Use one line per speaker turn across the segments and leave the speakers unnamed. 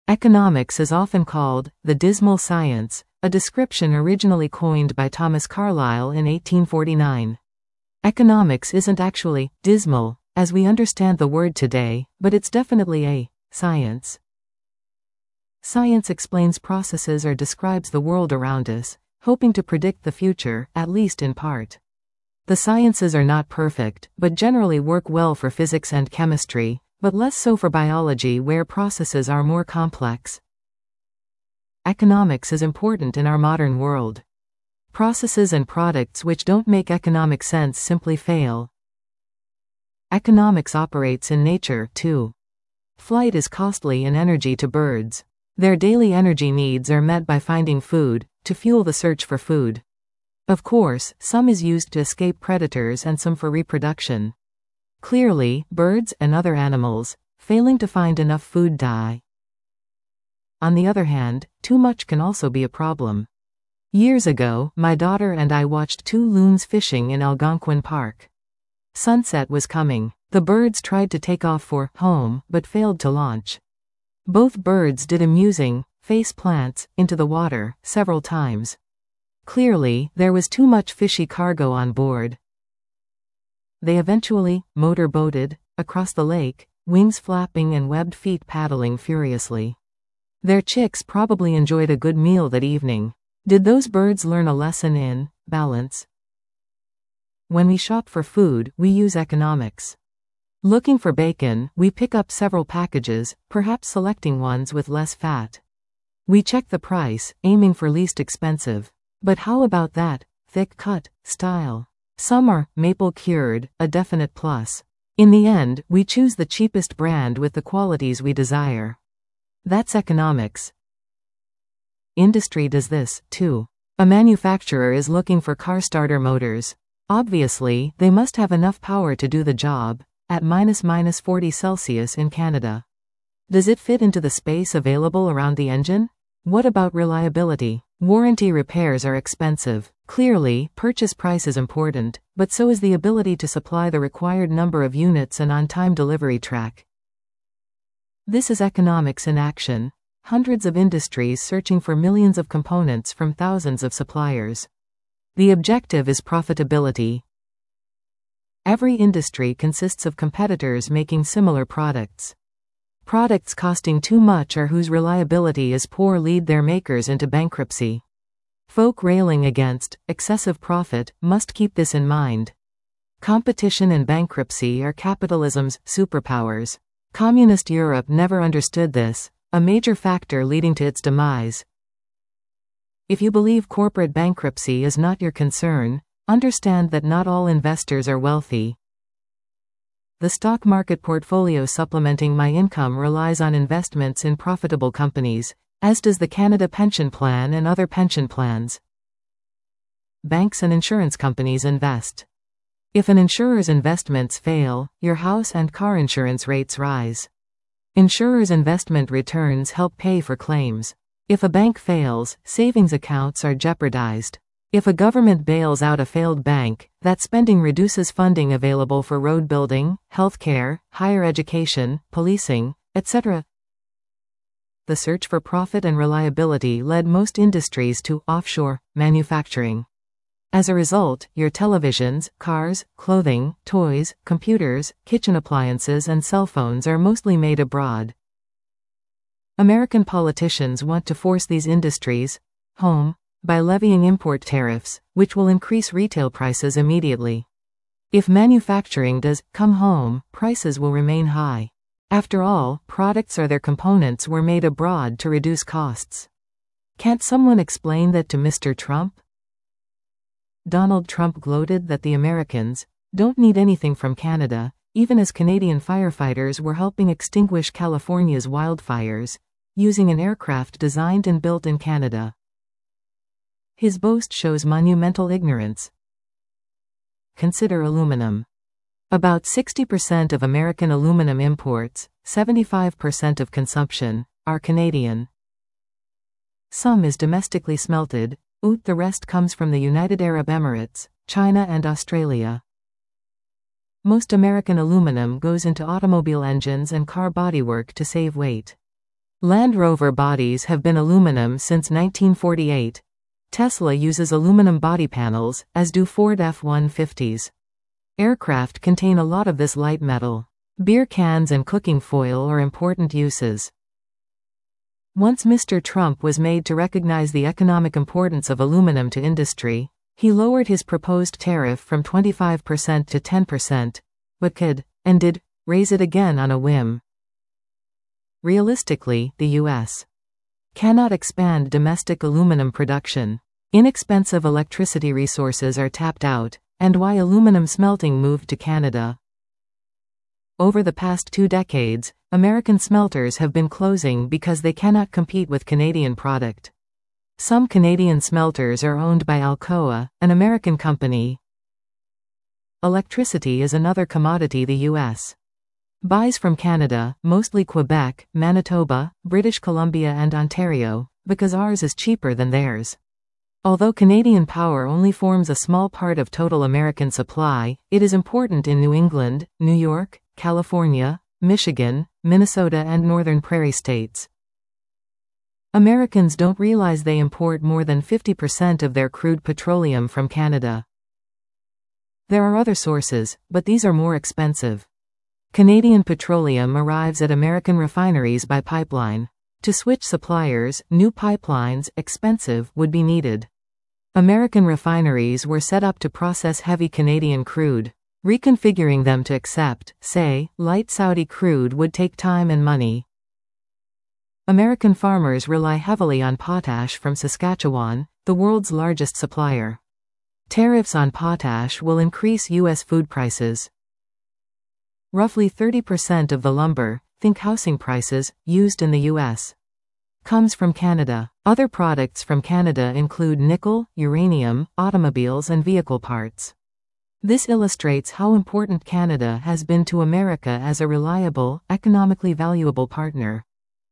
Economics is often called the dismal science, a description originally coined by Thomas Carlyle in 1849. Economics isn't actually dismal, as we understand the word today, but it's definitely a science. Science explains processes or describes the world around us, hoping to predict the future, at least in part. The sciences are not perfect, but generally work well for physics and chemistry, but less so for biology where processes are more complex. Economics is important in our modern world. Processes and products which don't make economic sense simply fail. Economics operates in nature, too. Flight is costly in energy to birds. Their daily energy needs are met by finding food, to fuel the search for food. Of course, some is used to escape predators and some for reproduction. Clearly, birds and other animals, failing to find enough food, die. On the other hand, too much can also be a problem. Years ago, my daughter and I watched two loons fishing in Algonquin Park. Sunset was coming. The birds tried to take off for home, but failed to launch. Both birds did amusing face plants into the water several times. Clearly, there was too much fishy cargo on board. They eventually motor-boated across the lake, wings flapping and webbed feet paddling furiously. Their chicks probably enjoyed a good meal that evening. Did those birds learn a lesson in balance? When we shop for food, we use economics. Looking for bacon, we pick up several packages, perhaps selecting ones with less fat. We check the price, aiming for least expensive. But how about that thick cut style? Some are maple cured, a definite plus. In the end, we choose the cheapest brand with the qualities we desire. That's economics. Industry does this, too. A manufacturer is looking for car starter motors. Obviously, they must have enough power to do the job, at -40 Celsius in Canada. Does it fit into the space available around the engine? What about reliability? Warranty repairs are expensive. Clearly, purchase price is important, but so is the ability to supply the required number of units and on-time delivery track. This is economics in action. Hundreds of industries searching for millions of components from thousands of suppliers. The objective is profitability. Every industry consists of competitors making similar products. Products costing too much or whose reliability is poor lead their makers into bankruptcy. Folk railing against excessive profit must keep this in mind. Competition and bankruptcy are capitalism's superpowers. Communist Europe never understood this, a major factor leading to its demise. If you believe corporate bankruptcy is not your concern, understand that not all investors are wealthy. The stock market portfolio supplementing my income relies on investments in profitable companies, as does the Canada Pension Plan and other pension plans. Banks and insurance companies invest. If an insurer's investments fail, your house and car insurance rates rise. Insurers' investment returns help pay for claims. If a bank fails, savings accounts are jeopardized. If a government bails out a failed bank, that spending reduces funding available for road building, healthcare, higher education, policing, etc. The search for profit and reliability led most industries to offshore manufacturing. As a result, your televisions, cars, clothing, toys, computers, kitchen appliances and cell phones are mostly made abroad. American politicians want to force these industries home by levying import tariffs, which will increase retail prices immediately. If manufacturing does come home, prices will remain high. After all, products or their components were made abroad to reduce costs. Can't someone explain that to Mr. Trump? Donald Trump gloated that the Americans don't need anything from Canada, even as Canadian firefighters were helping extinguish California's wildfires, using an aircraft designed and built in Canada. His boast shows monumental ignorance. Consider aluminum. About 60% of American aluminum imports, 75% of consumption, are Canadian. Some is domestically smelted, the rest comes from the United Arab Emirates, China and Australia. Most American aluminum goes into automobile engines and car bodywork to save weight. Land Rover bodies have been aluminum since 1948. Tesla uses aluminum body panels, as do Ford F-150s. Aircraft contain a lot of this light metal. Beer cans and cooking foil are important uses. Once Mr. Trump was made to recognize the economic importance of aluminum to industry, he lowered his proposed tariff from 25% to 10%, but could, and did, raise it again on a whim. Realistically, the U.S. cannot expand domestic aluminum production. Inexpensive electricity resources are tapped out, and why aluminum smelting moved to Canada. Over the past 2 decades, American smelters have been closing because they cannot compete with Canadian product. Some Canadian smelters are owned by Alcoa, an American company. Electricity is another commodity the U.S. buys from Canada, mostly Quebec, Manitoba, British Columbia and Ontario, because ours is cheaper than theirs. Although Canadian power only forms a small part of total American supply, it is important in New England, New York, California, Michigan, Minnesota and Northern Prairie states. Americans don't realize they import more than 50% of their crude petroleum from Canada. There are other sources, but these are more expensive. Canadian petroleum arrives at American refineries by pipeline. To switch suppliers, new pipelines, expensive, would be needed. American refineries were set up to process heavy Canadian crude. Reconfiguring them to accept, say, light Saudi crude would take time and money. American farmers rely heavily on potash from Saskatchewan, the world's largest supplier. Tariffs on potash will increase U.S. food prices. Roughly 30% of the lumber, think housing prices, used in the U.S. comes from Canada. Other products from Canada include nickel, uranium, automobiles and vehicle parts. This illustrates how important Canada has been to America as a reliable, economically valuable partner.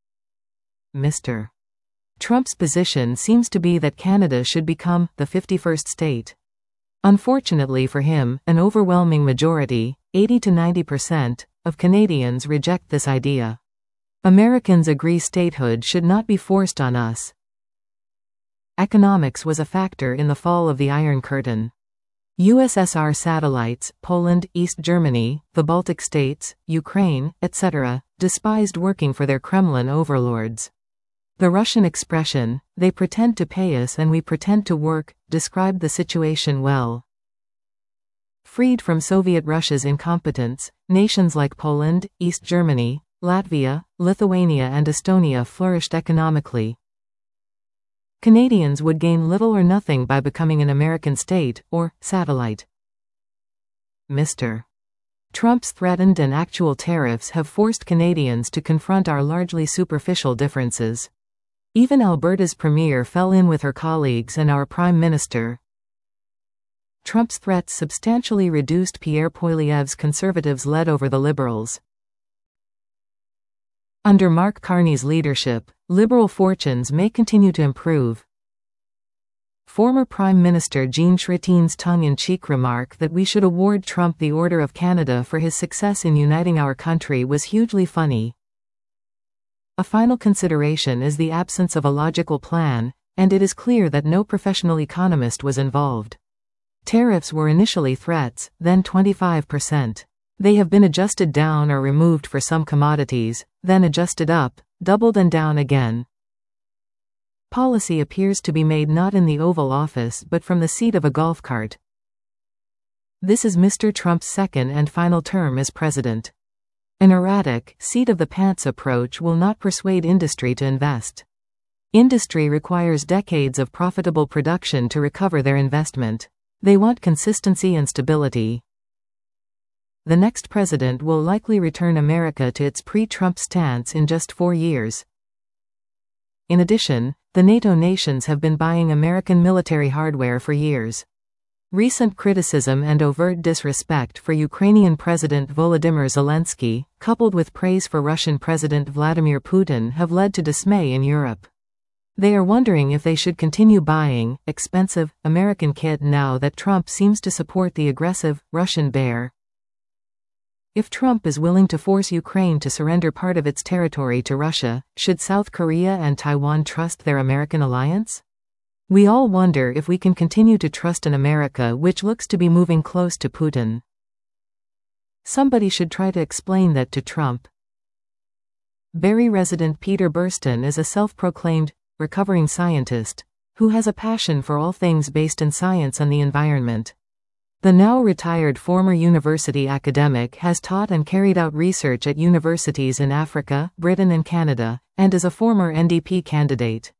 Mr. Trump's position seems to be that Canada should become the 51st state. Unfortunately for him, an overwhelming majority, 80 to 90%, of Canadians reject this idea. Americans agree statehood should not be forced on us. Economics was a factor in the fall of the Iron Curtain. USSR satellites, Poland, East Germany, the Baltic states, Ukraine, etc., despised working for their Kremlin overlords. The Russian expression, "They pretend to pay us and we pretend to work," described the situation well. Freed from Soviet Russia's incompetence, nations like Poland, East Germany, Latvia, Lithuania and Estonia flourished economically. Canadians would gain little or nothing by becoming an American state, or satellite. Mr. Trump's threatened and actual tariffs have forced Canadians to confront our largely superficial differences. Even Alberta's premier fell in with her colleagues and our Prime Minister. Trump's threats substantially reduced Pierre Poilievre's Conservatives led over the Liberals. Under Mark Carney's leadership, Liberal fortunes may continue to improve. Former Prime Minister Jean Chrétien's tongue-in-cheek remark that we should award Trump the Order of Canada for his success in uniting our country was hugely funny. A final consideration is the absence of a logical plan, and it is clear that no professional economist was involved. Tariffs were initially threats, then 25%. They have been adjusted down or removed for some commodities, then adjusted up, doubled and down again. Policy appears to be made not in the Oval Office but from the seat of a golf cart. This is Mr. Trump's second and final term as president. An erratic, seat-of-the-pants approach will not persuade industry to invest. Industry requires decades of profitable production to recover their investment. They want consistency and stability. The next president will likely return America to its pre-Trump stance in just 4 years. In addition, the NATO nations have been buying American military hardware for years. Recent criticism and overt disrespect for Ukrainian President Volodymyr Zelensky, coupled with praise for Russian President Vladimir Putin, have led to dismay in Europe. They are wondering if they should continue buying expensive American kit now that Trump seems to support the aggressive Russian bear. If Trump is willing to force Ukraine to surrender part of its territory to Russia, should South Korea and Taiwan trust their American alliance? We all wonder if we can continue to trust an America which looks to be moving close to Putin. Somebody should try to explain that to Trump. Barrie resident Peter Burston is a self-proclaimed, recovering scientist, who has a passion for all things based in science and the environment. The now retired former university academic has taught and carried out research at universities in Africa, Britain and Canada, and is a former NDP candidate.